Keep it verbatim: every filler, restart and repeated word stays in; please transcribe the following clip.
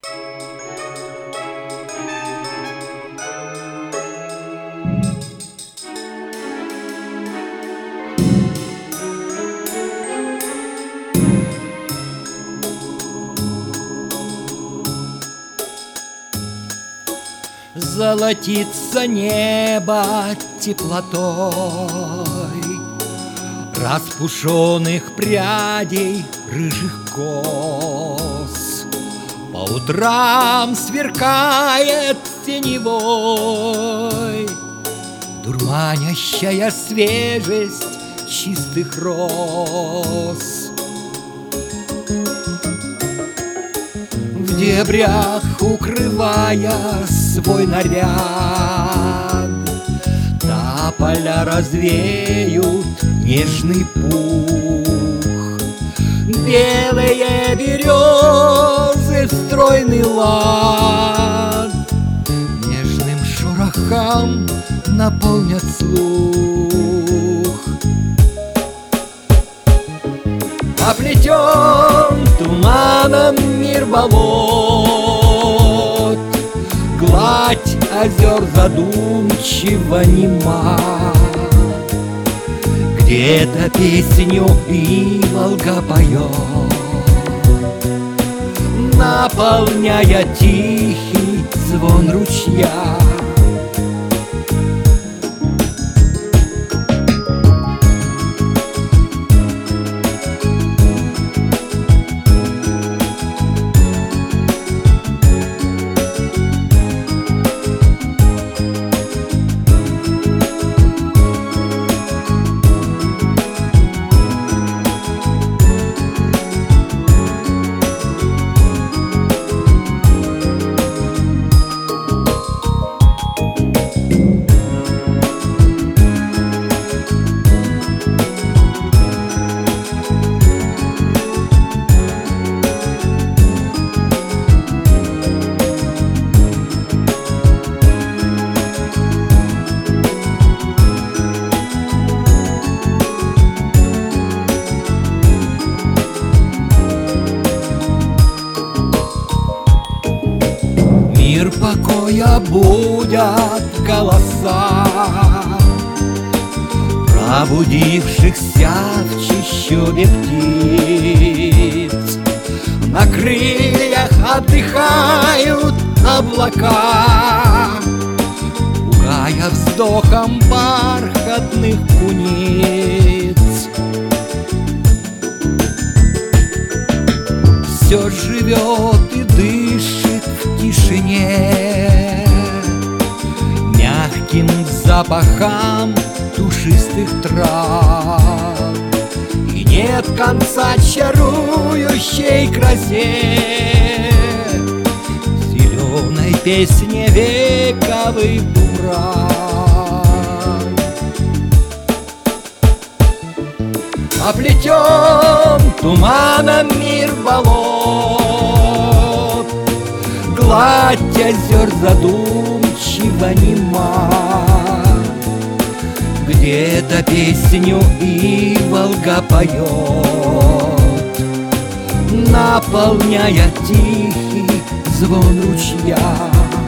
Золотится небо теплотой распушенных прядей рыжих кос. По утрам сверкает теневой дурманящая свежесть чистых роз. В дебрях укрывая свой наряд, тополя развеют нежный пух. Белые березы в стройный лад нежным шорохам наполнят слух. Оплетен туманом мир болот, гладь озер задумчиво нема. Где-то песню иволга поет, наполняя тихий звон ручья. Мир покоя будят голоса пробудившихся в чащобе птиц. На крыльях отдыхают облака, пугая вздохом бархатных куниц. Все живет и дышит в тишине мягким запахам душистых трав. И нет конца чарующей красе зеленой песне вековых дубрав. Оплетен туманом мир болот, гладь озер задумчиво нема. Где-то песню иволга поет, наполняя тихий звон ручья.